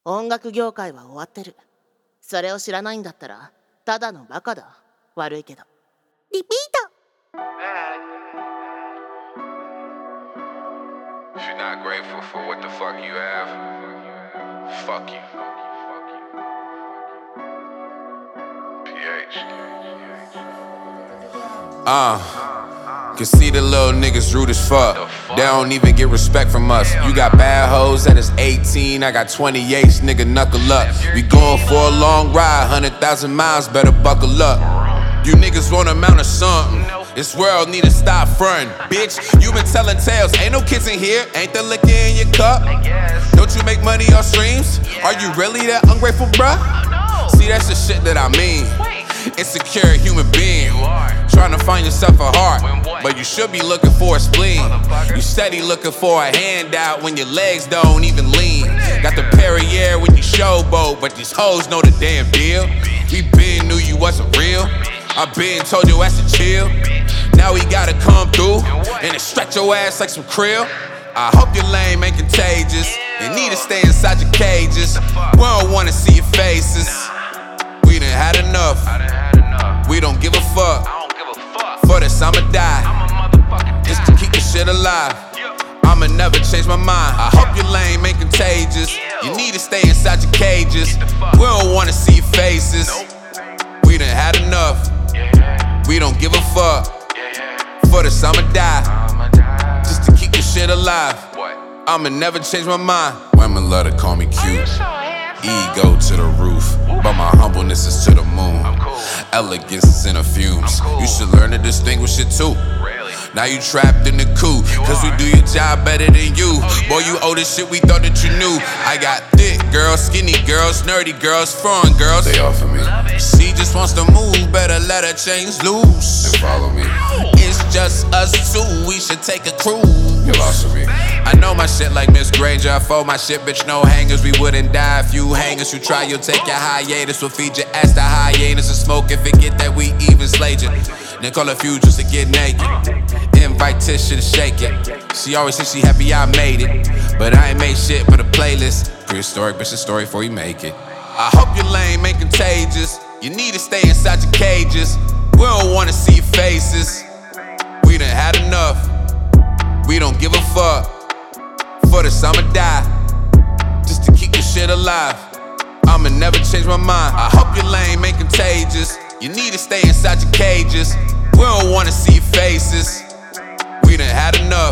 音楽業界は終わってる。それを知らないんだったらただのバカだ。悪いけど。リピート。 If you're not grateful for what the fuck you have, fuck you. PH. Conceited little niggas rude as fuck. They don't even get respect from us. You got bad hoes that is 18, I got 28s, nigga knuckle up. We going for a long ride, 100,000 miles, better buckle up. You niggas want a mount of something. This world need to stop frontin'. Bitch, you been telling tales. Ain't no kids in here, ain't the liquor in your cup? Don't you make money off streams? Are you really that ungrateful, bruh? See, that's the shit that I mean. Insecure human being. Trying to find yourself a heart, but you should be looking for a spleen. You steady looking for a handout when your legs don't even lean. Got the Perrier when you showboat, but these hoes know the damn deal. We been knew you wasn't real. I been told your ass to chill. Now we gotta come through and then stretch your ass like some krill. I hope your lame ain't contagious. You need to stay inside your cages. We don't wanna see your faces. We done had enough. We don't give a fuck. For this I'ma die, just to keep this shit alive. I'ma never change my mind. I hope your lame ain't contagious. You need to stay inside your cages. We don't wanna see your faces. We done had enough. We don't give a fuck. For this I'ma die, just to keep this shit alive. I'ma never change my mind. Women love to call me cute. Ego to the roof, but my humbleness is to the moon. Elegance is in the fumes. You should learn to distinguish it too. Now you trapped in the coop, cause we do your job better than you. Boy, you owe the shit we thought that you knew. I got thick girls, skinny girls, nerdy girls, foreign girls. They offer me. She just wants to move, better let her change loose. And follow me. It's just us two, we should take a cruise. You lost me. I know my shit like Miss Granger. I fold my shit, bitch, no hangers. We wouldn't die if you hangers. You try, you'll take your hiatus. We'll feed your ass to hyenas and smoke and forget that we even slayed you. Then call a few just to get naked. Invite Tisha to shake it. She always says she happy I made it, but I ain't made shit but a playlist. Prehistoric, bitch, a story before you make it. I hope your lame ain't contagious. You need to stay inside your cages. We don't wanna see your faces. We done had enough. We don't give a fuck. For this I'ma die, just to keep this shit alive. I'ma never change my mind. I hope your lame ain't contagious. You need to stay inside your cages. We don't wanna see your faces. We done had enough.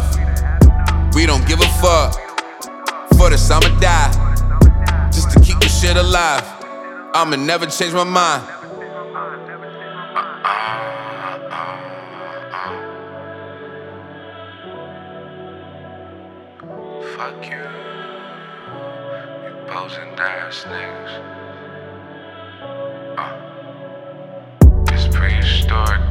We don't give a fuck. For this I'ma die, just to keep this shit alive. I'ma never change my mind. Fuck you. You posing ass niggas. It's prehistoric.